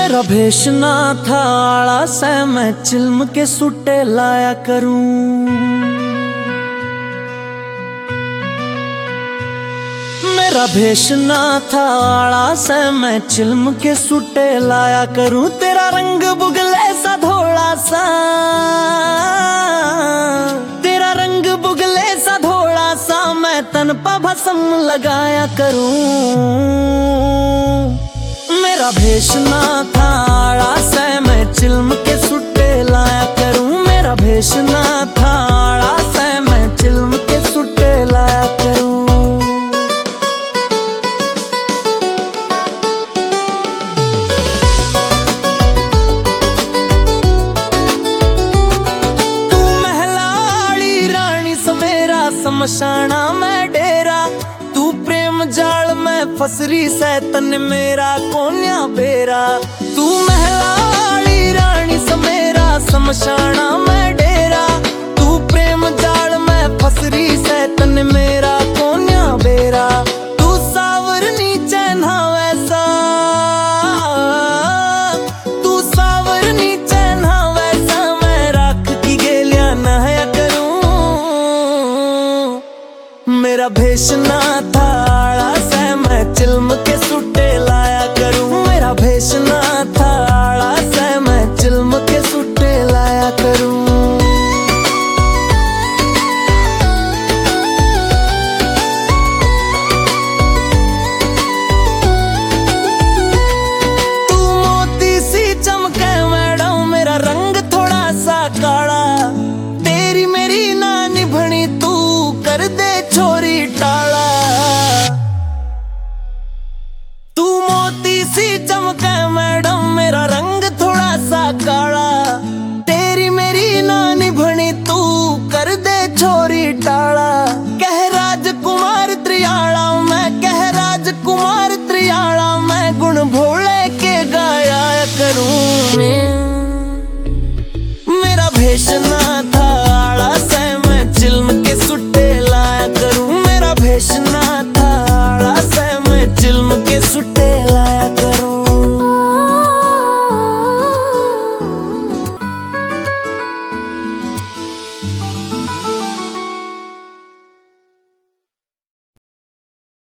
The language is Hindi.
मेरा भेष ना था आड़ा से मैं चिल्म के सुटे लाया करूं। मेरा भेष ना था आड़ा से मैं चिल्म के सुटे लाया करूं। तेरा रंग बुगले सा धोला सा, तेरा रंग बुगले सा धोला सा मैं तन पा भस्म लगाया करूं। मेरा भेष ना था आड़ा से मैं चिल्म के सुटे लाया करूं। मेरा भेष ना था आड़ा से मैं चिल्म के सुटे लाया करूं। तू महलाड़ी रानी समेरा समशाना मैं डेरा। तू प्रेम जाल में फसरी सैतन मेरा कोन्या बेरा। तू महलाड़ी रानी समेरा समशाना मैं डेरा। तू प्रेम जाल में फसरी सैतन मेरा कोन्या बेरा। तू सावरनी चैना वैसा, तू सावरनी चैना वैसा मैं राख की गेलिया नहाया करूं। मेरा भेष ना था आड़ा से मैं चिल्म के सुटे लाया करूं। मेरा भेष ना था आड़ा से मैं चिल्म के सुटे लाया करूं। तू मोती सी चमके मैडम मेरा रंग थोड़ा सा काला। तेरी मेरी ना निभनी तू कर दे छोरी टाला। तू मोती सी चमके मैडम मेरा रंग थोड़ा सा काला। तेरी मेरी ना निभनी तू कर दे छोरी टाला। कह राजकुमार त्रियाला मैं, कह राजकुमार त्रियाला मैं गुण भोले के गाया करूं। मेरा भेष ना